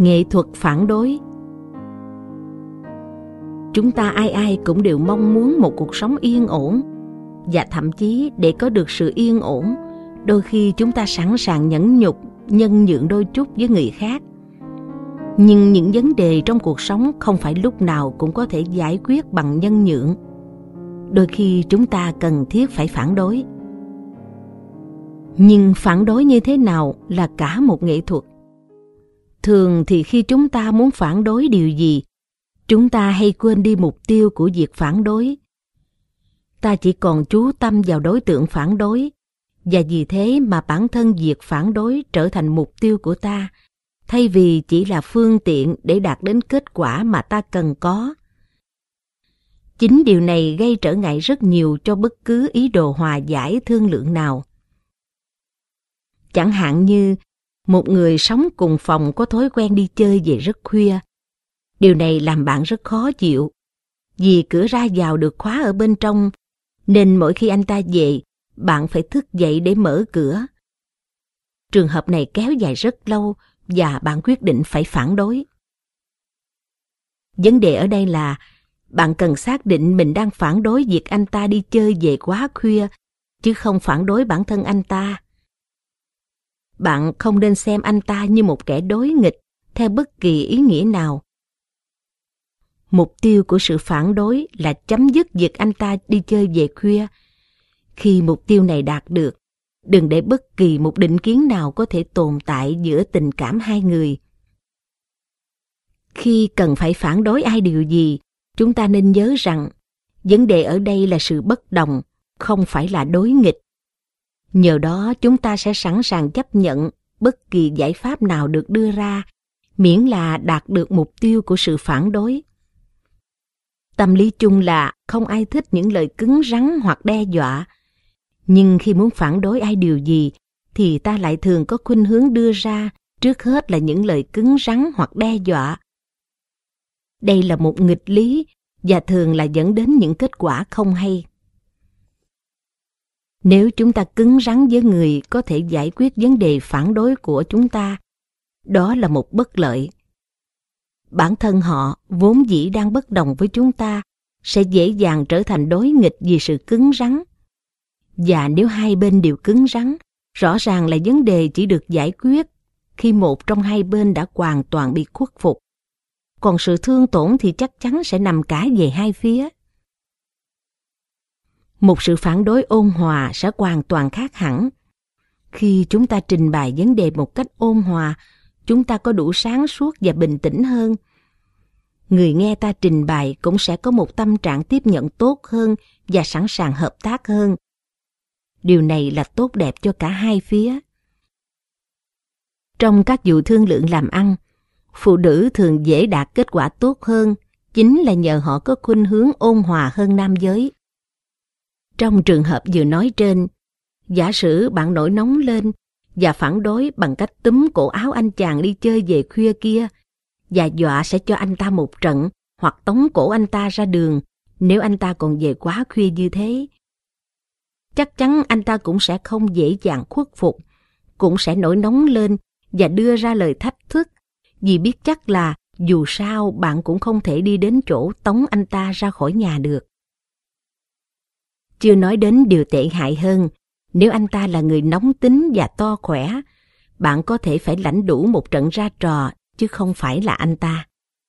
Nghệ thuật phản đối. Chúng ta ai ai cũng đều mong muốn một cuộc sống yên ổn, và thậm chí để có được sự yên ổn, đôi khi chúng ta sẵn sàng nhẫn nhục, nhân nhượng đôi chút với người khác. Nhưng những vấn đề trong cuộc sống không phải lúc nào cũng có thể giải quyết bằng nhân nhượng. Đôi khi chúng ta cần thiết phải phản đối. Nhưng phản đối như thế nào là cả một nghệ thuật. Thường thì khi chúng ta muốn phản đối điều gì, chúng ta hay quên đi mục tiêu của việc phản đối. Ta chỉ còn chú tâm vào đối tượng phản đối, và vì thế mà bản thân việc phản đối trở thành mục tiêu của ta, thay vì chỉ là phương tiện để đạt đến kết quả mà ta cần có. Chính điều này gây trở ngại rất nhiều cho bất cứ ý đồ hòa giải thương lượng nào. Chẳng hạn như một người sống cùng phòng có thói quen đi chơi về rất khuya. Điều này làm bạn rất khó chịu, vì cửa ra vào được khóa ở bên trong, nên mỗi khi anh ta về, bạn phải thức dậy để mở cửa. Trường hợp này kéo dài rất lâu và bạn quyết định phải phản đối. Vấn đề ở đây là bạn cần xác định mình đang phản đối việc anh ta đi chơi về quá khuya, chứ không phản đối bản thân anh ta. Bạn không nên xem anh ta như một kẻ đối nghịch theo bất kỳ ý nghĩa nào. Mục tiêu của sự phản đối là chấm dứt việc anh ta đi chơi về khuya. Khi mục tiêu này đạt được, đừng để bất kỳ một định kiến nào có thể tồn tại giữa tình cảm hai người. Khi cần phải phản đối ai điều gì, chúng ta nên nhớ rằng vấn đề ở đây là sự bất đồng, không phải là đối nghịch. Nhờ đó chúng ta sẽ sẵn sàng chấp nhận bất kỳ giải pháp nào được đưa ra, miễn là đạt được mục tiêu của sự phản đối. Tâm lý chung là không ai thích những lời cứng rắn hoặc đe dọa, nhưng khi muốn phản đối ai điều gì thì ta lại thường có khuynh hướng đưa ra trước hết là những lời cứng rắn hoặc đe dọa. Đây là một nghịch lý và thường là dẫn đến những kết quả không hay. Nếu chúng ta cứng rắn với người có thể giải quyết vấn đề phản đối của chúng ta, đó là một bất lợi. Bản thân họ vốn dĩ đang bất đồng với chúng ta sẽ dễ dàng trở thành đối nghịch vì sự cứng rắn. Và nếu hai bên đều cứng rắn, rõ ràng là vấn đề chỉ được giải quyết khi một trong hai bên đã hoàn toàn bị khuất phục. Còn sự thương tổn thì chắc chắn sẽ nằm cả về hai phía. Một sự phản đối ôn hòa sẽ hoàn toàn khác hẳn. Khi chúng ta trình bày vấn đề một cách ôn hòa, chúng ta có đủ sáng suốt và bình tĩnh hơn. Người nghe ta trình bày cũng sẽ có một tâm trạng tiếp nhận tốt hơn và sẵn sàng hợp tác hơn. Điều này là tốt đẹp cho cả hai phía. Trong các vụ thương lượng làm ăn, phụ nữ thường dễ đạt kết quả tốt hơn, chính là nhờ họ có khuynh hướng ôn hòa hơn nam giới. Trong trường hợp vừa nói trên, giả sử bạn nổi nóng lên và phản đối bằng cách túm cổ áo anh chàng đi chơi về khuya kia và dọa sẽ cho anh ta một trận hoặc tống cổ anh ta ra đường nếu anh ta còn về quá khuya như thế. Chắc chắn anh ta cũng sẽ không dễ dàng khuất phục, cũng sẽ nổi nóng lên và đưa ra lời thách thức, vì biết chắc là dù sao bạn cũng không thể đi đến chỗ tống anh ta ra khỏi nhà được. Chưa nói đến điều tệ hại hơn, nếu anh ta là người nóng tính và to khỏe, bạn có thể phải lãnh đủ một trận ra trò, chứ không phải là anh ta.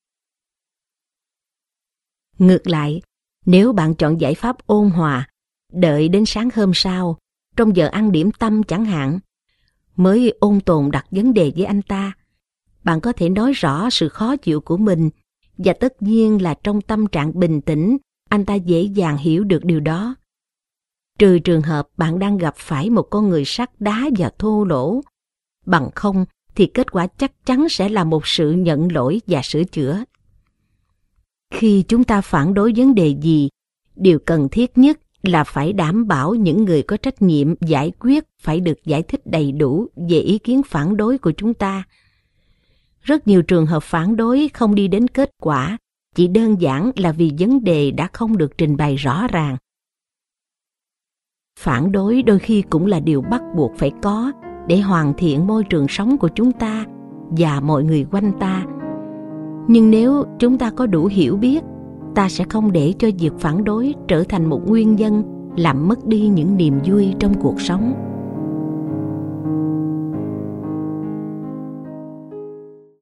Ngược lại, nếu bạn chọn giải pháp ôn hòa, đợi đến sáng hôm sau, trong giờ ăn điểm tâm chẳng hạn, mới ôn tồn đặt vấn đề với anh ta, bạn có thể nói rõ sự khó chịu của mình, và tất nhiên là trong tâm trạng bình tĩnh, anh ta dễ dàng hiểu được điều đó. Trừ trường hợp bạn đang gặp phải một con người sắt đá và thô lỗ, bằng không thì kết quả chắc chắn sẽ là một sự nhận lỗi và sửa chữa. Khi chúng ta phản đối vấn đề gì, điều cần thiết nhất là phải đảm bảo những người có trách nhiệm giải quyết phải được giải thích đầy đủ về ý kiến phản đối của chúng ta. Rất nhiều trường hợp phản đối không đi đến kết quả, chỉ đơn giản là vì vấn đề đã không được trình bày rõ ràng. Phản đối đôi khi cũng là điều bắt buộc phải có để hoàn thiện môi trường sống của chúng ta và mọi người quanh ta. Nhưng nếu chúng ta có đủ hiểu biết, ta sẽ không để cho việc phản đối trở thành một nguyên nhân làm mất đi những niềm vui trong cuộc sống.